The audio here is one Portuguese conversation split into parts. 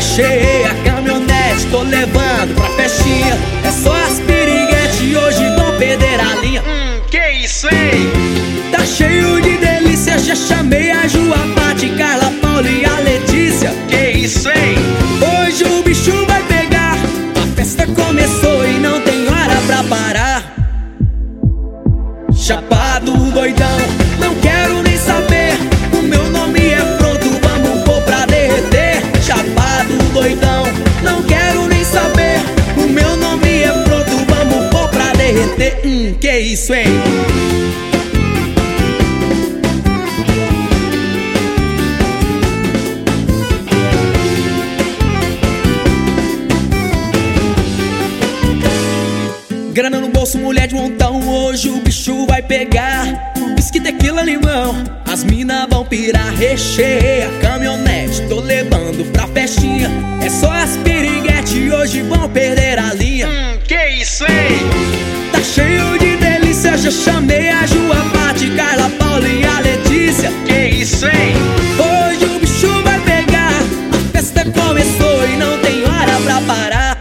recheia a caminhonete, tô levando pra festinha. É só as piriguete, hoje vão perder a linha. Que isso, hein? Tá cheio de delícia, já chamei a Ju, a Paty, Carla, Paula e a Letícia. Que isso, hein? Hoje o bicho vai pegar, a festa começou e não tem hora pra parar. Chapado, doidão, não quero nem saber, o meu nome é pronto, vamos pôr pra derreter. Chapado, doidão, não quero nem saber, o meu nome é pronto, vamos pôr pra derreter. Que isso, hein? Grana no bolso, mulher de montão, hoje o bicho vai pegar. Whisky, tequila, limão, as mina vão pirar. Recheia a caminhonete, tô levando pra festinha. É só as piriguete, hoje vão perder a linha. Que isso, hein? Tá cheio de delícia, já chamei a Ju, a Paty, Carla, Paula e a Letícia. Que isso, hein? Hoje o bicho vai pegar, a festa começou e não tem hora pra parar.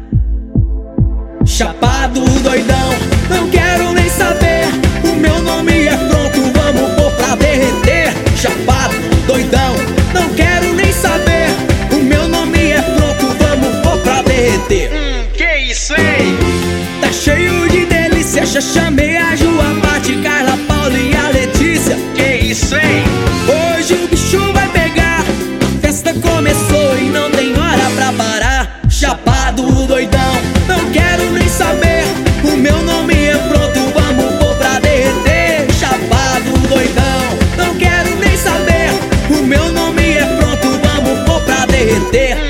Chapado, doidão, não quero nem saber, o meu nome é pronto, vamos pôr pra derreter. Chapado, doidão, não quero nem saber, o meu nome é pronto, vamos pôr pra derreter. Que isso, hein? Tá cheio de delícia, já chamei a Ju, a Paty, Carla, Paula e a Letícia. Que isso, hein? Hoje o bicho vai pegar, a festa começou e não tem hora pra parar. Chapado, doidão, não quero nem saber, o meu nome é pronto, vamos pôr pra derreter. Chapado, doidão, não quero nem saber, o meu nome é pronto, vamos pôr pra derreter.